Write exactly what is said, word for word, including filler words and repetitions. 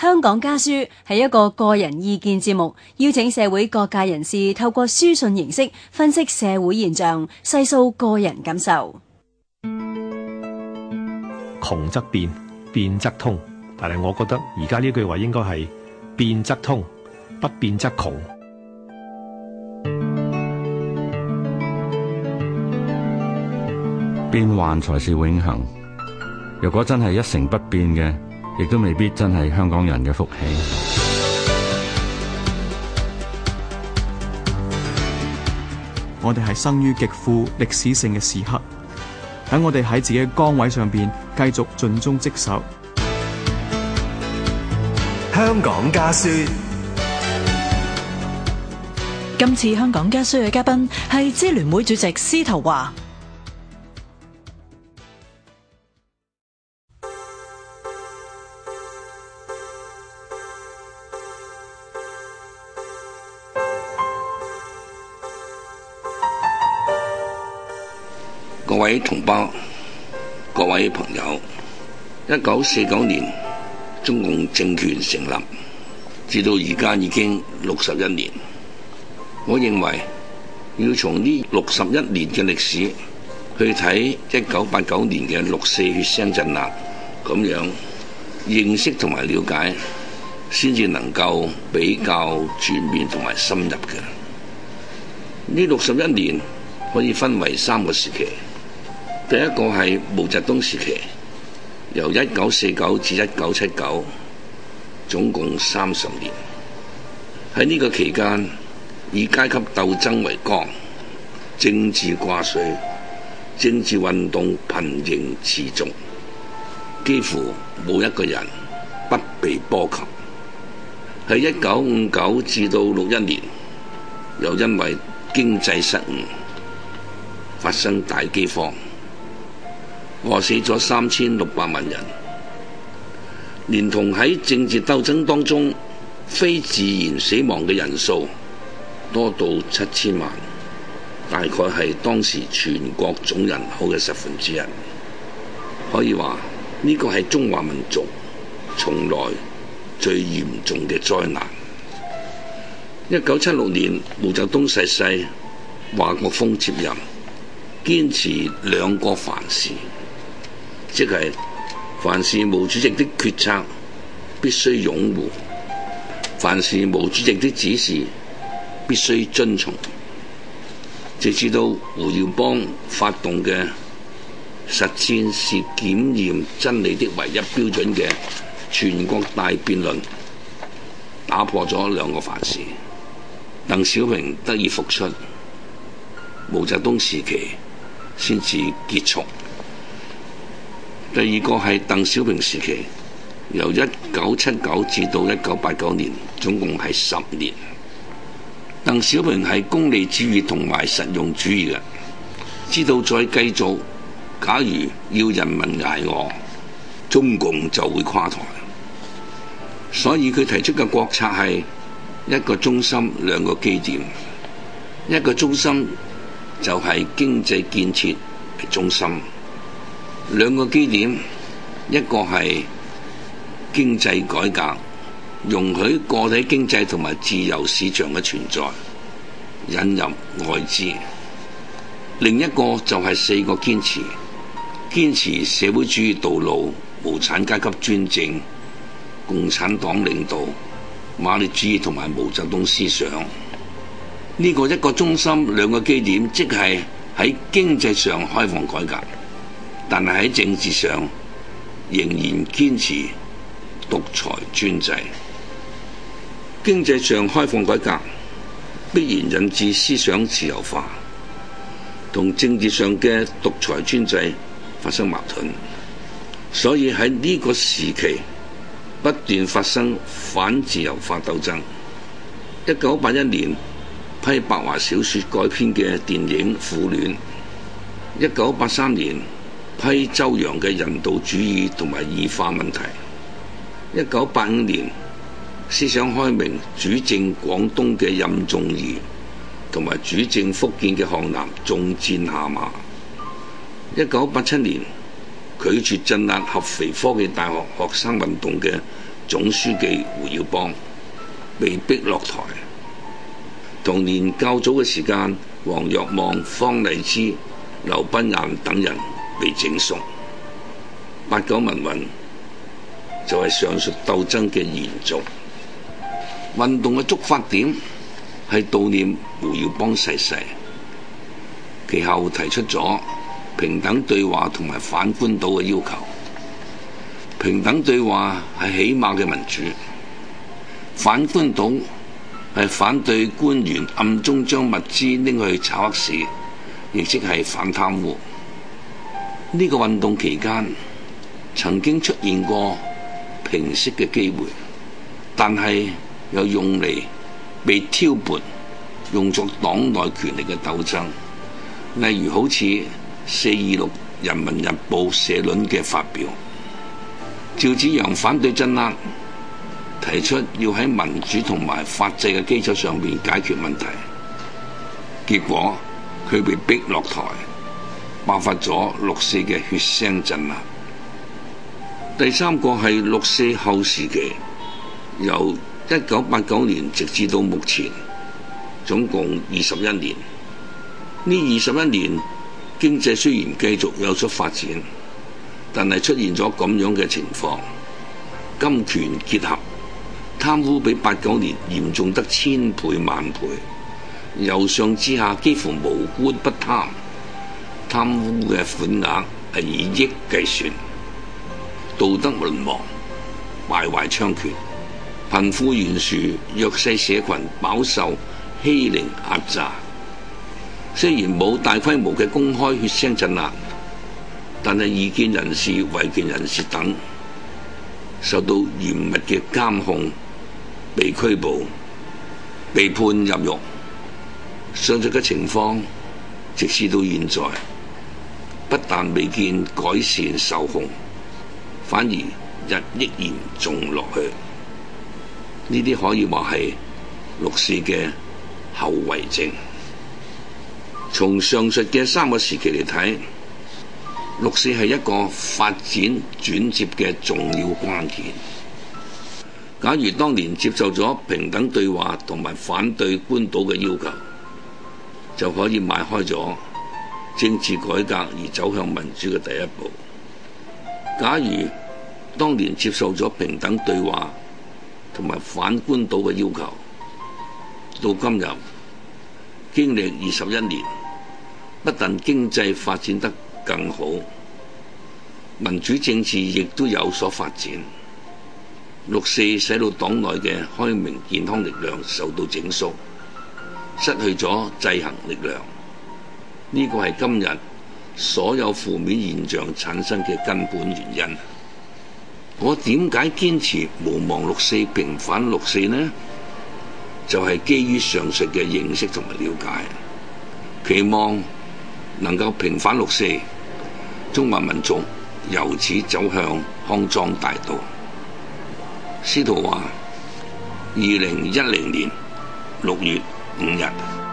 香港家書係一個個人意見節目，邀請社會各界人士透過書信形式分析社會現象，細數個人感受。 窮則變，變則通，但係我覺得而家呢句話應該係變則通，不變則窮。 變幻才是永恆。若果真係一成不變嘅，亦都未必真係香港人嘅福氣。 我哋係生於極富歷史性嘅時刻，等我哋喺自己嘅崗位上邊繼續盡忠職守。 香港家書。 今次香港家書嘅嘉賓係支聯會主席司徒華。 各位同胞、各位朋友，一九四九年中共政權成立，至到而家已經六十一年。我認為要從呢六十一年嘅歷史去睇一九八九年嘅六四血腥鎮壓，咁樣認識同埋了解，先至能夠比較全面同埋深入嘅。呢六十一年可以分為三個時期。第一個係毛澤東時期，由一九四九至一九七九，總共三十年。喺呢個期間，以階級鬥爭為綱，政治掛帥，政治運動頻仍持續，幾乎冇一個人不被波及。喺一九五九至到六一年，又因為經濟失誤，發生大饑荒，餓死咗三千六百萬人，連同喺政治鬥爭當中非自然死亡嘅人數多到七千萬，大概係當時全國總人口嘅十分之一。可以話呢個係中華民族從來最嚴重嘅災難。一九七六年毛澤東逝世，華國鋒接任，堅持兩個凡是，即係凡是毛主席的決策必須擁護，凡是毛主席的指示必須遵從。直至到胡耀邦發動嘅實踐是檢驗真理的唯一標準嘅全國大辯論，打破咗兩個凡是，鄧小平得以復出，毛澤東時期先至結束。第二個係鄧小平時期，由一九七九至到一九八九年，總共係十年。鄧小平係功利主義同埋實用主義嘅，知道再繼續，假如要人民捱餓，中共就會垮台。所以佢提出嘅國策係一個中心，兩個基點。一個中心就係經濟建設嘅中心。兩個基點，一個係經濟改革，容許個體經濟同埋自由市場嘅存在，引入外資；另一個就係四個堅持，堅持社會主義道路，無產階級專政，共產黨領導，馬列主義同埋毛澤東思想。呢個一個中心，兩個基點，即係喺經濟上開放改革，但係喺政治上仍然堅持獨裁專制。經濟上開放改革必然引致思想自由化，同政治上嘅獨裁專制發生矛盾，所以喺呢個時期不斷發生反自由化鬥爭。一九八一年批白話小說改編嘅電影《苦戀》，一九八三年批周揚嘅人道主義同埋異化問題，一九八五年思想開明主政廣東嘅任仲夷同埋主政福建嘅項南中箭下馬，一九八七年拒絕鎮壓合肥科技大學學生運動嘅總書記胡耀邦被逼落台。同年較早嘅時間，黃若望、方勵之、劉賓雁等人被整肅。八九民運就係上述鬥爭嘅延續。運動嘅觸發點係悼念胡耀邦逝世，其後提出咗平等對話同埋反官倒嘅要求。平等對話係起碼嘅民主，反官倒係反對官員暗中將物資拎去炒黑市，亦即係反貪污。呢、這個運動期間曾經出現過平息嘅機會，但係又用嚟被挑撥，用作黨內權力嘅鬥爭。例如好似四二六人民日報社論嘅發表，趙紫陽反對鎮壓，提出要喺民主同埋法治嘅基礎上面解決問題，結果佢被逼落台，爆發咗六四嘅血腥鎮壓。第三個係六四後時期，由一九八九年直至到目前，總共二十一年。呢二十一年經濟雖然繼續有所發展，但係出現咗咁樣嘅情況，金權結合，貪污比八九年嚴重得千倍萬倍，由上至下幾乎無官不貪，貪污嘅款額係以億計算，道德淪亡，敗壞猖獗，貧富懸殊，弱勢社群飽受欺凌壓榨。雖然冇大規模嘅公開血腥鎮壓，但係異見人士、維權人士等受到嚴密嘅監控，被拘捕、被判入獄。上述嘅情況，直至到現在，不但未見改善受控，反而日益嚴重落去。呢啲可以話係六四嘅後遺症。從上述嘅三個時期嚟睇，六四係一個發展轉折嘅重要關鍵。假如當年接受咗平等對話同埋反對官倒嘅要求，就可以邁開咗政治改革而走向民主嘅第一步。假如當年接受咗平等對話同埋反官倒嘅要求，到今日經歷二十一年，不但經濟發展得更好，民主政治亦都有所發展。六四使到黨內嘅開明健康力量受到整肅，失去咗制衡力量。呢個係今日所有負面現象產生嘅根本原因。我點解堅持無忘六四、平反六四呢？就係基於上述嘅認識同埋了解，期望能夠平反六四，中華民族由此走向康莊大道。司徒華，二零一零年六月五日。